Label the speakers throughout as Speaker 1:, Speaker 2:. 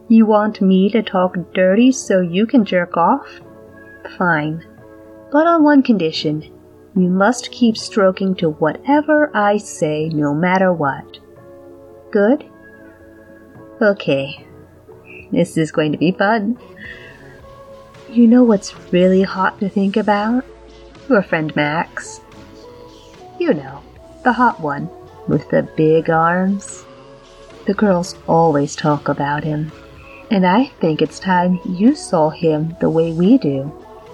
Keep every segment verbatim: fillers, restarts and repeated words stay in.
Speaker 1: You want me to talk dirty so you can jerk off? Fine. But on one condition. You must keep stroking to whatever I say, no matter what. Good? Okay. This is going to be fun. You know what's really hot to think about? Your friend Max. You know, the hot one, with the big arms. The girls always talk about him, and I think it's time you saw him the way we do.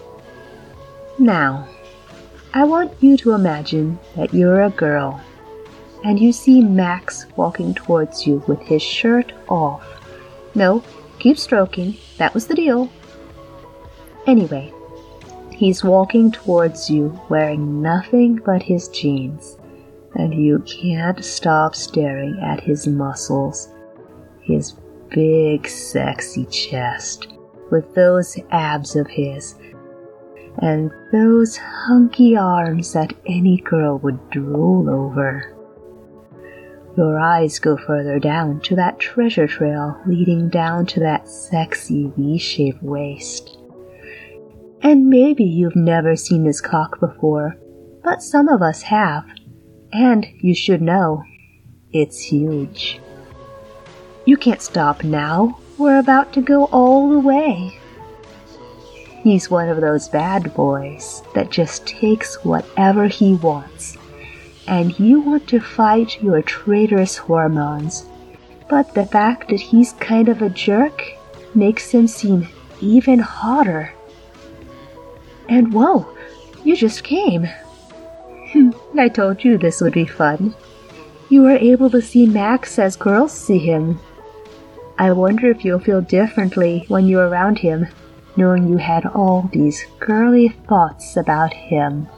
Speaker 1: Now, I want you to imagine that you're a girl, and you see Max walking towards you with his shirt off. No, keep stroking, that was the deal. Anyway, he's walking towards you wearing nothing but his jeans, and you can't stop staring at his muscles, his big sexy chest, with those abs of his, and those hunky arms that any girl would drool over. Your eyes go further down to that treasure trail leading down to that sexy V-shaped waist. And maybe you've never seen his cock before, but some of us have, and you should know, it's huge. You can't stop now, we're about to go all the way. He's one of those bad boys that just takes whatever he wants, and you want to fight your traitorous hormones, but the fact that he's kind of a jerk makes him seem even hotter. And whoa, you just came. I told you this would be fun. You were able to see Max as girls see him. I wonder if you'll feel differently when you're around him, knowing you had all these girly thoughts about him.